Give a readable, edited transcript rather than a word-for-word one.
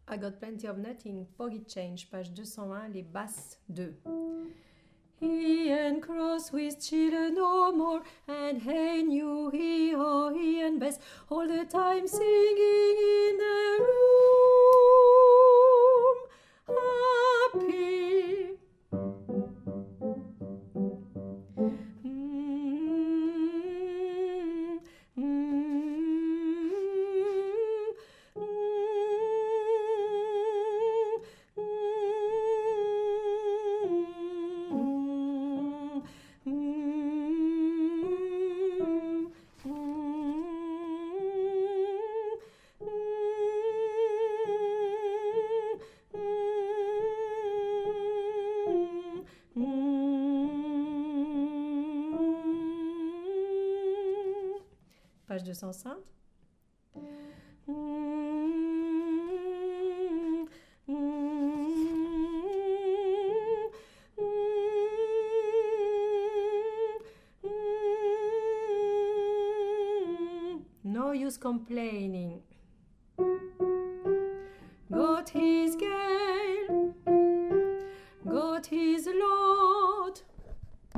I got plenty of nothing. Pocket change, page 201, les basses 2. He and cross with children no more, and hey knew he ho he and Bess all the time singing in the room, happy. Page 205. No use complaining.